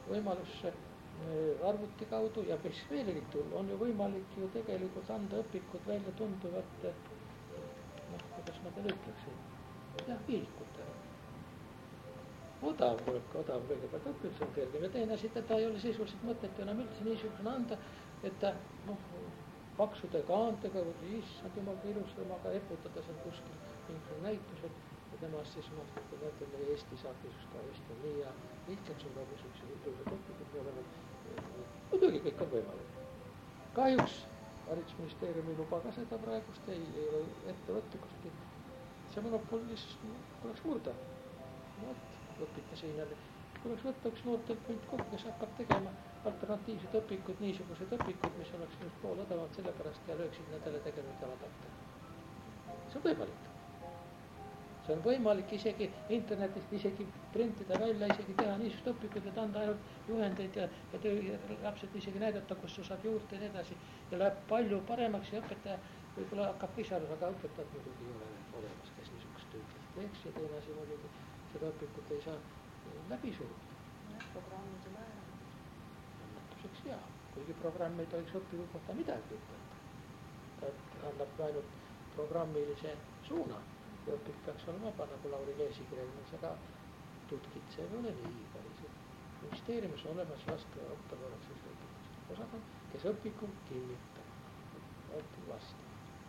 [SPEAKER 1] võimalus arvuti kaudu ja mis veel eritul, on ju võimalik ju tegelikult anda õpikud välja tunduvalt, noh, kuidas ma teile ütleksin, jah, viilikutele. Odav, odav kõigepealt õppimine on kergem ja teine asi, teda ei ole sisuliselt mõtet enam üldse niisugune anda, et ta, noh, paksude kaantega või issand jumal ilusamaga eputada seal kuskil mingisugune näitused ja temast siis noh, kui näete, meie Eesti saakisust ka Eesti on nii ja Wilkinson ka niisuguse ilusad õpikud olevad. Muidugi kõik on võimalik. Kahjuks haridusministeeriumi luba ka seda praegust ei, ei ole ettevõtlikustki. See monopol lihtsalt tuleks murda. Õpite siin jälle. Tuleks võtta üks noortelt mind kokku, kes hakkab tegema alternatiivsed õpikud, niisugused õpikud, mis oleks just pool odavalt sellepärast ja lööksid nendele tegelikult jalad ette. See on võimalik. See on võimalik isegi internetist isegi printida välja, isegi teha niisugust õpikud, et anda ainult juhendeid ja, ja töö, lapsed isegi näidata, kus sa saad juurde ja nii edasi. Ja läheb palju paremaks ja õpetaja võib-olla hakkab pisarus, aga õpetajad muidugi ei ole olemas, kes niisugust tööd teeks ja teine asi muidugi seda õpikut ei saa läbi suruda.
[SPEAKER 2] Programmide määrama.
[SPEAKER 1] Lõpetuseks jaa, kuigi programm ei tohiks õpiku kohta midagi ütelda. Ta annab ainult programmilise suuna. Ja õpik peaks olema vaba, nagu Lauri Leesi kirjeldas, aga tutkid see ei ole nii päriselt. Ministeeriumis on olemas laste autokorralduse õpikust osakond, kes õpiku kinnitab, õpib vastu.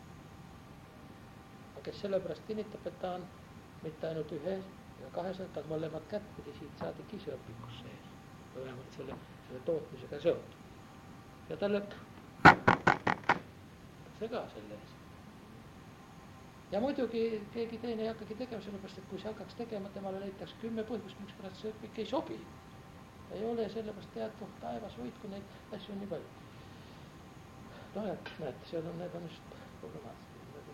[SPEAKER 1] Aga kes sellepärast kinnitab, et ta on mitte ainult ühe ja kahesaja, ta on mõlemad kättpidi siit saadik ise õpikus sees, vähemalt selle, selle tootmisega seotud. Ja ta lõpp see ka selle eest. Ja muidugi keegi teine ei hakkagi tegema, sellepärast, et kui see hakkaks tegema, temale leitaks kümme põhjust, miks pärast see õpik ei sobi. Ta ei ole sellepärast tead, oh taevas võid, kui neid asju on nii palju. No ja näete, seal on, need on just problemaatilised.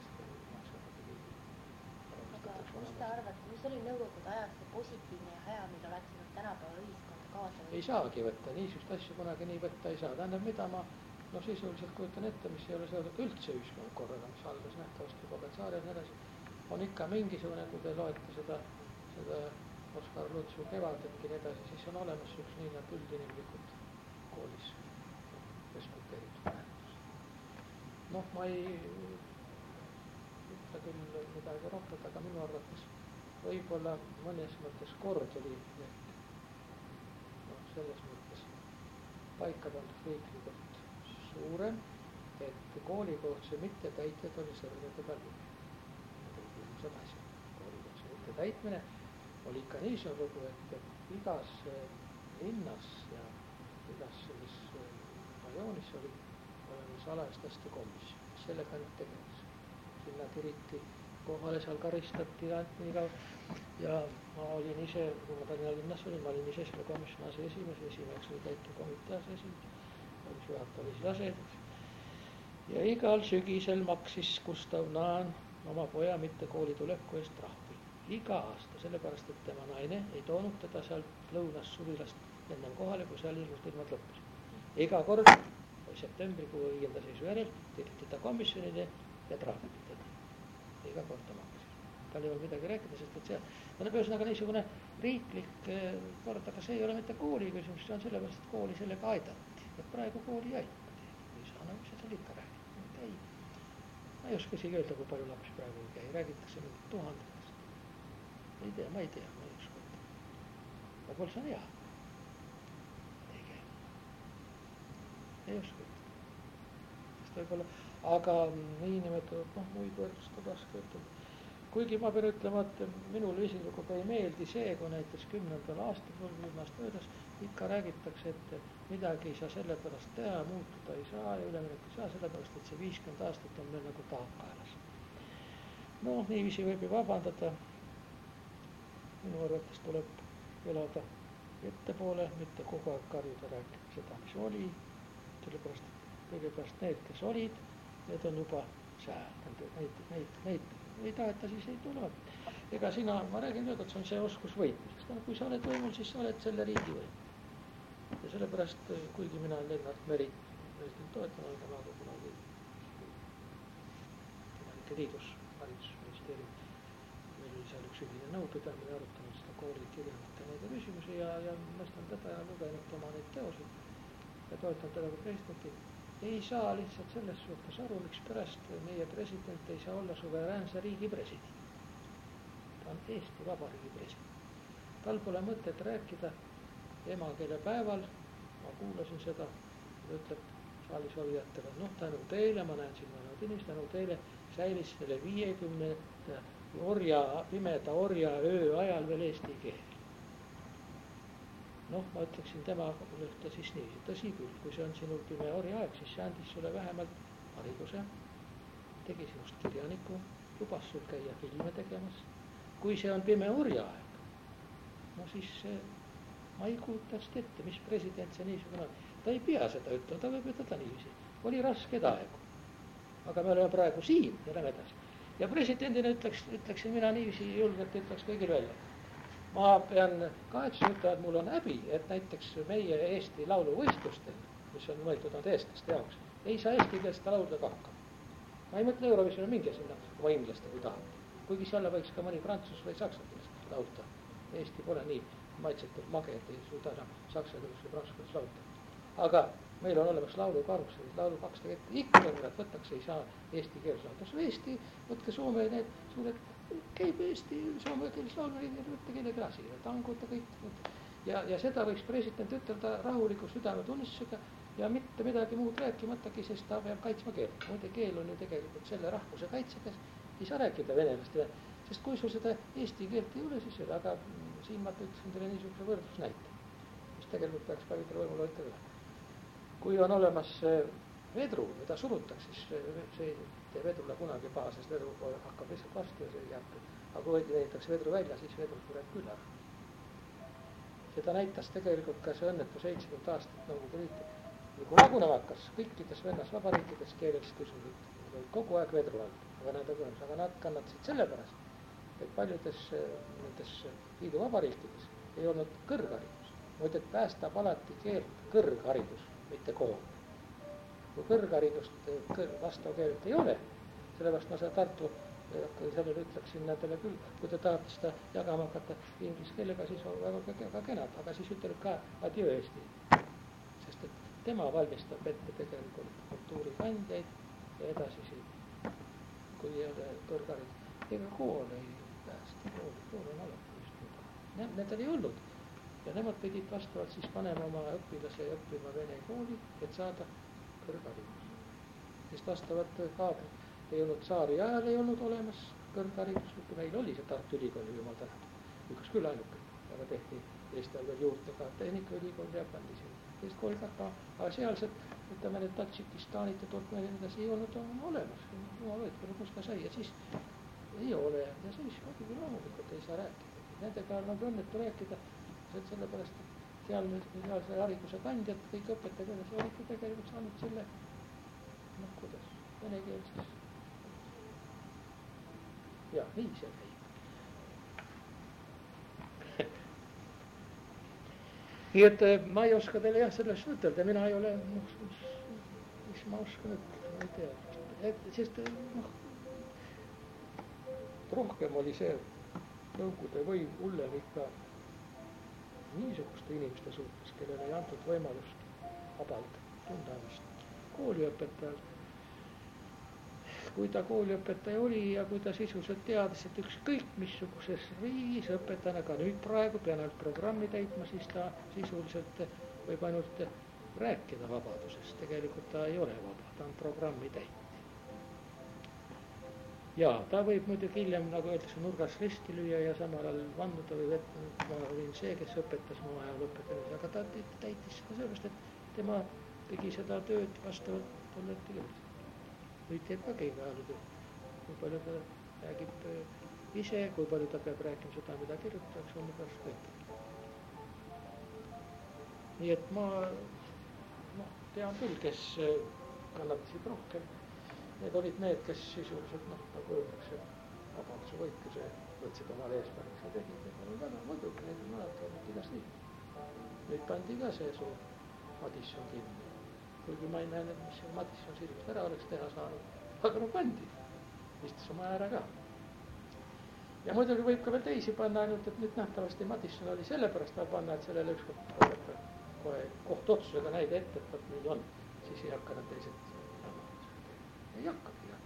[SPEAKER 2] Aga mis te arvate, mis oli nõukogude ajast see positiivne ja hea, mida oleks nüüd tänapäeva ühiskonda kaasa võtta?
[SPEAKER 1] Ei saagi võtta, niisugust asju kunagi nii võtta ei saa. Tähendab, mida ma no sisuliselt kujutan ette, mis ei ole seotud üldse ühiskonnakorraga, mis algas nähtavasti Pagad-Saare ja nii edasi, on ikka mingisugune, kui te loete seda, seda Oskar Lutsu Kevadetki nii edasi, siis on olemas üks nii nad üldinimlikud koolis respekteeritud vähendus. Noh, ma ei ütle küll midagi rohkem, aga minu arvates võib-olla mõnes mõttes kord oli ehk noh, selles mõttes paika pandud riiklikult suurem, et koolikohtuse mittetäitjad oli sõrmede peal lugu. Ilmsem asi. Koolikohtuse mittetäitmine oli ikka niisugune lugu, et igas linnas ja igas selles rajoonis oli olemas alaeestlaste komisjon, mis sellega nüüd tegeles. Sinna kiriti kohale, seal karistati nii ja ma olin ise, kui ma Tallinna linnas olin, ma olin ise selle komisjoni aseesimees, esimeheks oli täitevkomitee aseesimees. Juhat oli siis aseedus. Ja igal sügisel maksis Gustav Naan oma poja mitte kooli tuleku eest trahvi. Iga aasta, sellepärast, et tema naine ei toonud teda sealt lõunas suvilast ennem kohale, kui seal ilmust ilmad lõppus. Iga kord, septembrikuu viienda seisu järel, tehti ta komisjonile ja trahviti teda. Iga kord ta maksis. Tal ei ole midagi rääkida, sest et see on ühesõnaga niisugune riiklik kord, aga see ei ole mitte kooli küsimus, see on sellepärast, et kooli sellega aidati. Et praegu kooli ei aita. Ei saa nagu see seal ikka räägida. Ei. Ma ei oska isegi öelda, kui palju lapsi praegu ei käi. Räägitakse mingit tuhandetest. Ei tea, ma ei tea, ma ei oska. Võib-olla see on hea. Ei käi. Ei oska öelda. Sest võib-olla, aga nii nimetatud, noh, muid võrdlustada raske ütelda. Kuigi ma pean ütlema, et minul isiklikult ei meeldi see, kui näiteks kümnendal aastal, viimast möödas, ikka räägitakse, et midagi ei saa sellepärast teha, muutuda ei saa ja üleminek ei saa, sellepärast, et see viiskümmend aastat on meil nagu taakaelas. No, niiviisi võib ju vabandada. Minu arvates tuleb elada ettepoole, mitte kogu aeg karjuda rääkida seda, mis oli. Sellepärast, et kõigepärast need, kes olid, need on juba sääl. Neid, neid, neid ei taheta, siis ei tule. Ega sina, ma räägin nüüd, et see on see oskus võitmisest. Kui sa oled võimul, siis sa oled selle riigi võim. Ja sellepärast, kuigi mina olen Lennart Merit president toetanud, aga nagu kunagi Liidus haridusministeerium, meil oli seal üks üks ühine nõupidamine, arutanud seda kooli kirjandite neid küsimusi ja, ja mõistan teda ja lugenud tema neid teoseid ja toetan teda kui presidenti. Ei saa lihtsalt selles suhtes aru, miks pärast meie president ei saa olla suveräänse riigi president. Ta on Eesti Vabariigi president. Tal pole mõtet rääkida emakeele päeval, ma kuulasin seda, ütleb saalis olijatele, noh tänu teile, ma näen siin mõned inimesed, tänu teile säilis selle viiekümne orja, pimeda orja öö ajal veel eesti keel. Noh, ma ütleksin tema lõhta siis nii, tõsi küll, kui see on sinul pime orja aeg, siis see andis sulle vähemalt hariduse, tegi sinust kirjaniku, lubas sul käia filme tegemas. Kui see on pime orja aeg, no siis ma ei kujuta seda ette, mis president see niisugune on. Ta ei pea seda ütlema, ta võib ütelda niiviisi. Oli rasked aegu, aga me oleme praegu siin ja lähme edasi. Ja presidendina ütleks, ütleksin mina niiviisi julgelt, ütleks kõigil välja. Ma pean kahetsusega ütlema, et mul on häbi, et näiteks meie Eesti lauluvõistlustel, mis on mõeldud on eestlaste jaoks, ei saa eesti keelest laulda kahka. Ma ei mõtle Eurovisioon mingi sinna oma inglaste kui tahab. Kuigi selle võiks ka mõni prantsus või saksa keelest laulda. Eesti pole nii maitsetult mage, et ei suuda enam saksa keeles või prantsuse keeles laulda. Aga meil on olemas laulukarus, laulu kaks tegelikult ikka, et võtaks ei saa eesti keeles laulda. See Eesti, võtke Soome need suured, käib Eesti, Soome keeles laulma, võtte kellegi asi, tangud ja kõik. Ja, ja seda võiks president ütelda rahuliku südametunnistusega ja mitte midagi muud rääkimatagi, sest ta peab kaitsma keel. Muide, keel on ju tegelikult selle rahvuse kaitsekas, ei saa rääkida venelast, sest kui sul seda eesti keelt ei ole, siis seda, aga siin ma ütlesin teile niisuguse võrdlusnäite, mis tegelikult peaks paljudel võimul öelda üle. Kui on olemas vedru, mida surutakse, siis see ei tee vedrule kunagi paha, sest vedru hakkab lihtsalt vastu ja see jääb. Aga kui veetakse vedru välja, siis vedru sureb küll ära. Seda näitas tegelikult ka see õnnetu seitsekümmend aastat Nõukogude Liitu. Kui lagunema hakkas kõikides vennas vabariikides keeleks küsimused, kogu aeg vedru all, aga nad, aga nad kannatasid sellepärast, et paljudes nendes liidu vabariikides ei olnud kõrgharidus. Muide, et päästab alati keelt kõrgharidus, mitte kool. Kui kõrgharidust vastav keelt ei ole, sellepärast ma seda Tartu sellele ütleksin nendele küll, kui te tahate seda jagama hakata inglise keelega, siis on väga, väga kenad, aga siis üteleb ka adjö Eesti. Sest et tema valmistab ette tegelikult kultuurikandjaid ja edasisi, kui ei ole kõrgharidus. Ega kool ei päästa, kool, kool on alati just nüüd. Nendel ei olnud. Ja nemad pidid vastavalt siis panema oma õpilase õppima vene kooli, et saada kõrgharidus. Sest vastavat kaadrit ei olnud saari ajal ei olnud olemas kõrgharidus, meil oli see Tartu Ülikooli jumal tänatud. Üks küll ainuke, aga tehti Eesti ajal veel juurde ka Tehnikaülikool ja pandi siin teist kooli taha. Aga sealsed, ütleme need Tadžikistanid ja Turkmenid ei olnud olemas. Jumal võetud, kus ta sai ja siis ei ole. Ja siis muidugi loomulikult ei saa rääkida. Nendega on õnnetu rääkida, sellepärast, et seal, seal see hariduse kandjad, kõik õpetajad ja see olid tegelikult saanud selle, noh kuidas, vene keel siis. Ja, nii see käib. Nii et ma ei oska teile jah sellest ütelda, mina ei ole, noh, mis ma oskan ütelda, ma ei tea. Et, sest, noh, rohkem oli see Nõukogude võim hullem ikka niisuguste inimeste suhtes, kellele ei antud võimalust vabalt tundamist. Kooliõpetajal, kui ta kooliõpetaja oli ja kui ta sisuliselt teadis, et ükskõik missuguses riigis õpetajana, ka nüüd praegu pean ainult programmi täitma, siis ta sisuliselt võib ainult rääkida vabadusest. Tegelikult ta ei ole vaba, ta on programmi täitja. Ja ta võib muidugi hiljem, nagu öeldakse, nurgas risti lüüa ja samal ajal vanduda või võtta, ma olin see, kes õpetas mu ajal õpetamise, aga ta täitis seda sellepärast, et tema tegi seda tööd vastavalt tolle tegevust. Nüüd teeb ka keegi ajalugu, kui palju ta räägib ise, kui palju ta peab rääkima seda, mida kirjutatakse, on pärast võtta. Nii et ma no, tean küll, kes kannatasid rohkem. Need olid need, kes sisuliselt, noh, nagu öeldakse, vabaduse võitluse võtsid omale eesmärgiks ja tegid. Ja väga muidugi, need on mõned igas nii. Nüüd pandi ka see suur Madisson kinni. Kuigi ma ei näe, mis see Madisson sirvist ära oleks teha saanud. Aga no pandi. Istus oma ära ka. ja muidugi võib ka veel teisi panna, ainult et nüüd nähtavasti Madisson oli sellepärast vaja panna, et sellele ükskord kohe kohtuotsusega näide ette, et vot nii on, siis ei hakka nad teised ei hakkagi jah.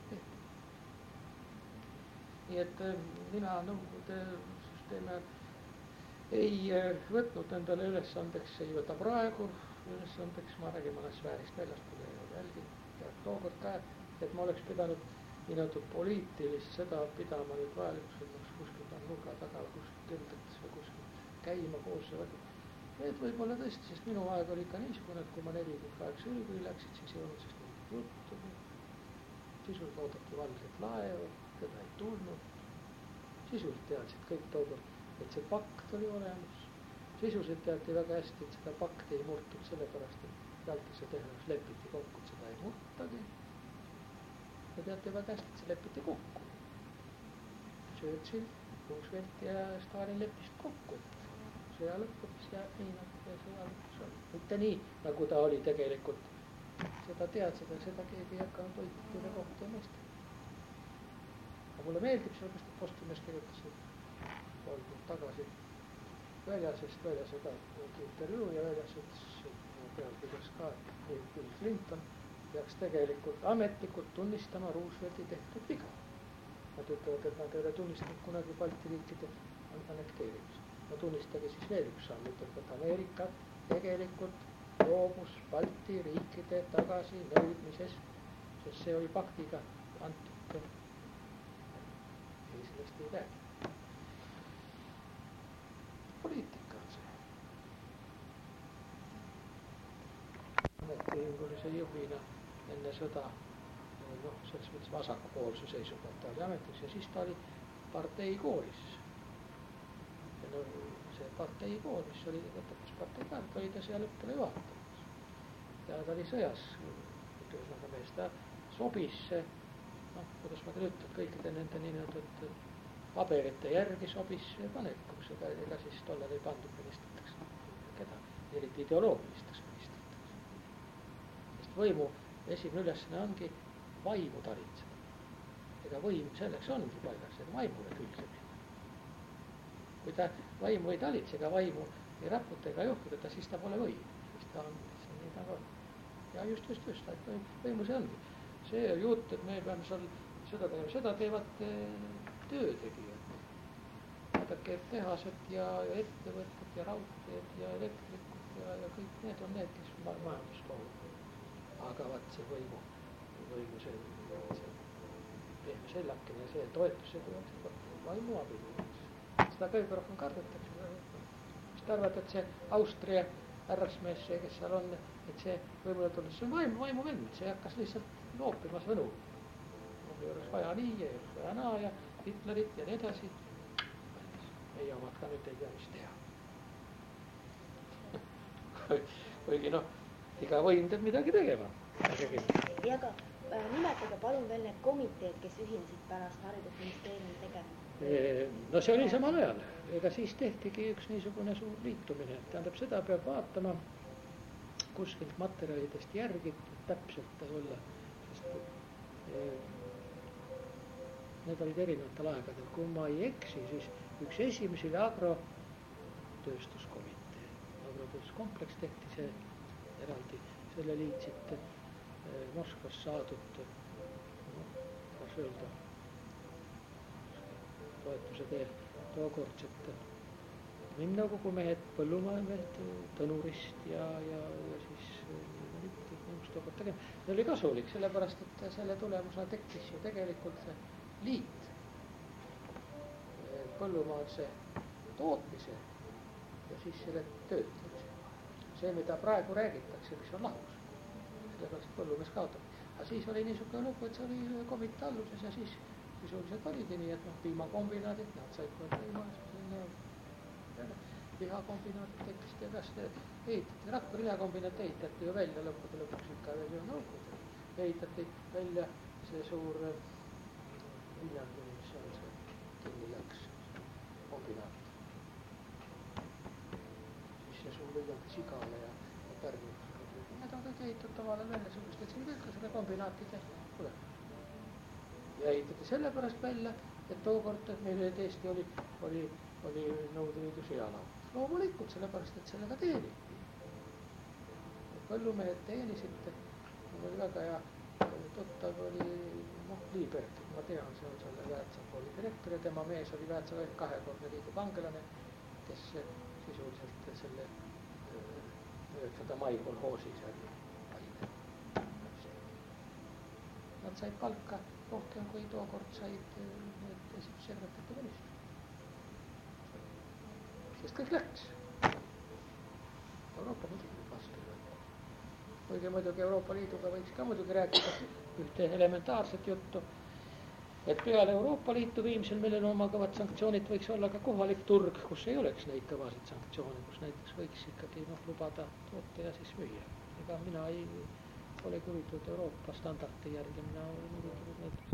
[SPEAKER 1] Nii et mina Nõukogude süsteemi ei võtnud endale ülesandeks, ei võta praegu ülesandeks, ma räägin mõnes sfäärist väljaspool ei ole jälginud ja tookord ka, et ma oleks pidanud nii-öelda poliitilist seda pidama nüüd vajalikuks, et ma kuskilt on nurga taga kuskilt tõmbetes või kuskilt käima koos ja võtta. Et võib-olla tõesti, sest minu aeg oli ikka niisugune, et kui ma nelikümmend kaheksa ülikooli läksid, siis ei olnud sest mingit juttu. Sisuliselt oodati valget laeva, teda ei tulnud. Sisuliselt teadsid kõik tookord, et see pakt oli olemas. Sisuliselt teati väga hästi, et seda pakti ei murtud sellepärast, et Jaltase tehnoloos lepiti kokku, et seda ei murtagi. Ja teati väga hästi, et see lepiti kokku. Churchill, Roosevelt ja Stalin leppisid kokku, et sõja lõpuks jääb nii, nagu sõja lõpuks oli. Mitte nii, nagu ta oli tegelikult. Seda tead, seda, seda keegi ei hakanud võitile kohta ja mõista. Aga mulle meeldib sellest, et Postumees kirjutas pool kuud tagasi väljasest, väljas ka intervjuu ja väljas ütles pealkirjas ka, et Bill Clinton peaks tegelikult ametlikult tunnistama Roosevelti tehtud viga. Nad ütlevad, et nad ei ole tunnistanud kunagi Balti riikide annekteerimist. No tunnistage siis veel üks samm, ütleb, et Ameerika tegelikult loobus Balti riikide tagasi nõudmises, sest see oli paktiga antud. Ei, sellest ei räägi. Poliitika on see. Ametiühingulise juhina enne sõda, noh, selles mõttes vasakpoolse seisukohalt ta oli ametiks ja siis ta oli parteikoolis. Ja no see parteikool, mis oli lõpetas parteikaart, oli ta seal õppele juhatamas. Ja ta oli sõjas, ütlesõnaga mees, ta sobis, noh, kuidas ma teile ütlen, kõikide nende nii-öelda paberite järgi sobis panekuks, ega, ega siis tollal ei pandud ministriteks keda, eriti ideoloogilisteks ministriteks. Sest võimu esimene ülesanne ongi vaimu talitseda. Ega võim selleks ongi paigas, et vaimule külge minna. Kui ta vaimu ei talitse, ega vaimu ei raputa ega juhtida, siis ta pole võim. Siis ta on, see on nii nagu on. Ja just, just, just, et võimu see ongi. See jutt, et me peame seal seda tegema, seda teevad töötegijad. Vaadake, tehased ja ettevõtted ja raudteed ja elektrikud ja, ja kõik need on need, kes majandusloomad. Aga vaat see võimu, võimu see, see pehme sellakene, see toetus, see tuleb vaimu abil. Seda kõige rohkem kardetakse. Mis te arvad, et see Austria härrasmees, see, kes seal on, et see võimule tulnud, see on vaimu, vaimu vend, see hakkas lihtsalt loopimas võnu. Ei oleks vaja nii, ei oleks vaja naa ja Hitlerit ja nii edasi. Ei omad ka nüüd ei tea, mis teha. Kuigi noh, iga võim teeb midagi tegema.
[SPEAKER 2] Ja aga äh, nimetage palun veel need komiteed, kes ühinesid pärast haridusministeeriumi tegema.
[SPEAKER 1] No see oli samal ajal, ega siis tehtigi üks niisugune suur liitumine. Tähendab, seda peab vaatama kuskilt materjalidest järgitud täpselt olla, sest eh, need olid erinevatel aegadel. Kui ma ei eksi, siis üks esimesi oli agrotööstuskomitee. Agrotööstuskompleks tehti see eraldi, selle liitsid eh, Moskvas saadud, no, kas öelda, toetuse teel tookordsed nõukogu mehed, põllumajamehed, Tõnurist ja, ja, ja siis tookord tegema. See oli kasulik, sellepärast, et selle tulemusena tekkis ju tegelikult see liit põllumajanduse tootmise ja siis selle töötlemise. See, mida praegu räägitakse, mis on lahus, sellepärast põllumees kaotab. Aga siis oli niisugune lugu, et see oli komitee alluses ja siis sisuliselt oligi nii, et noh, piimakombinaadid, nad said piima, lihakombinaadid tekkisid ja kas ehitati, Rakvere lihakombinaat ehitati ju välja lõppude lõpuks ikka veel ju nõukogude. Ehitati välja see suur Viljandi, mis on see kinni läks, kombinaat. Siis see suur Viljandi Sigale ja Pärnu. Need on kõik ehitatud tavale välja, sellepärast, et siin kõik selle kombinaatide tuleb. Ja ehitati sellepärast välja, et tookord meil tõesti oli, oli, oli Nõukogude Liidu sõjalaukus. Loomulikult, sellepärast, et sellega teeniti. Põllumehed teenisid, mul oli väga hea tuttav oli, noh, Liiberg, ma tean, see on selle Väätsa kooli direktor ja tema mees oli Väätsa kahekordne liidu kangelane, kes sisuliselt selle üheksanda mai kolhoosis oli. Nad said palka rohkem kui tookord said need esimessekretäride ministrid. Sest kõik läks. Euroopa muidugi vastu ei võtta. Kuigi muidugi Euroopa Liiduga võiks ka muidugi rääkida ühte elementaarset juttu, et peale Euroopa Liitu viimsel, millel oma kõvad sanktsioonid võiks olla ka kohalik turg, kus ei oleks neid kõvasid sanktsioone, kus näiteks võiks ikkagi noh, lubada toota ja siis müüa. Ega mina ei ole huvitatud Euroopa standardi järgi, mina olen huvitatud näiteks